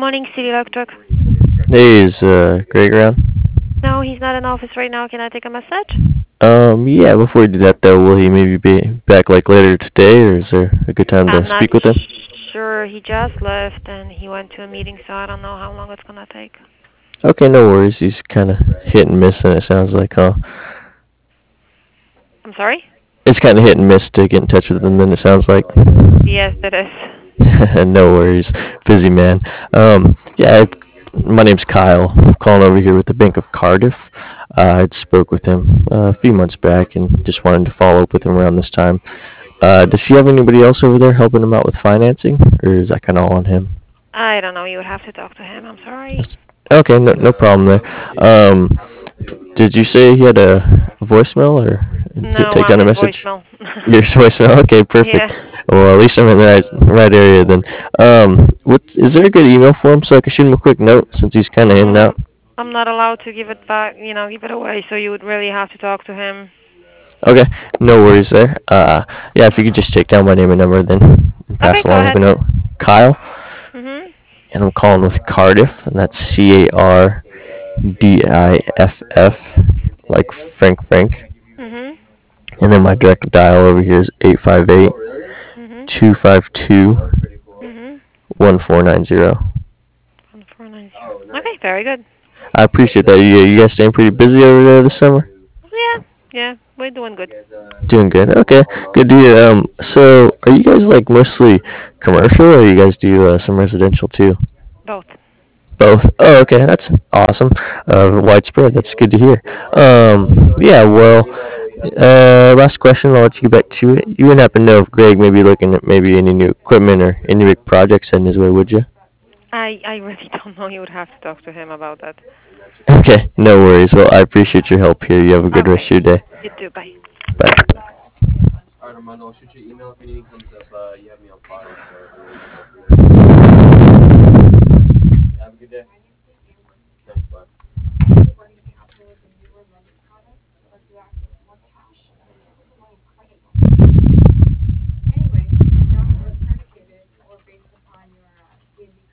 Morning, City Electric. Hey, is Greg around? No, he's not in office right now. Can I take a message? Yeah. Before we do that, though, will he maybe be back like later today, or is there a good time to I'm not speak with him? sure. He just left and he went to a meeting, so I don't know how long it's gonna take. Okay, no worries. He's kind of hit and miss, and it sounds like, huh? I'm sorry? It's kind of hit and miss to get in touch with him. Then it sounds like. Yes, it is. No worries, busy man. Yeah, my name's Kyle. I'm calling over here with the Bank of Cardiff. I spoke with him a few months back and just wanted to follow up with him around this time. Does he have anybody else over there helping him out with financing, or is that kind of all on him? I don't know. You would have to talk to him. I'm sorry. Okay, no problem there. Um, did you say he had a voicemail or to No, take I'm down a his message? voicemail. Your voicemail. Okay, Yeah. perfect. Well, at least I'm in the right area then. What is there a good email for him so I can shoot him a quick note since he's kind of in and Um, out? I'm not allowed to give it back, give it away, so you would really have to talk to him. Okay, no worries there. Yeah, if you could just take down my name and number, then Okay, pass go along ahead. the note. Kyle, Mhm. and I'm calling with Cardiff, and that's Cardiff, like Frank. Mhm. And then my direct dial over here is 858 Mhm. 252 Mhm. 1490. 1490. Okay, very good. I appreciate that. You guys staying pretty busy over there this summer? Yeah, yeah, we're doing good. Doing good. Okay, good to hear. So are you guys like mostly commercial, or you guys do some residential too? Both. Both. Oh, okay, that's awesome. Widespread. That's good to hear. Yeah. Well, last question. I'll let you get back to it. You wouldn't happen to know if Greg may be looking at maybe any new equipment or any big projects heading his way, would you? I really don't know. You would have to talk to him about that. Okay, no worries. Well, I appreciate your help here. You have a good rest Okay. of your day. You too. Bye. Bye.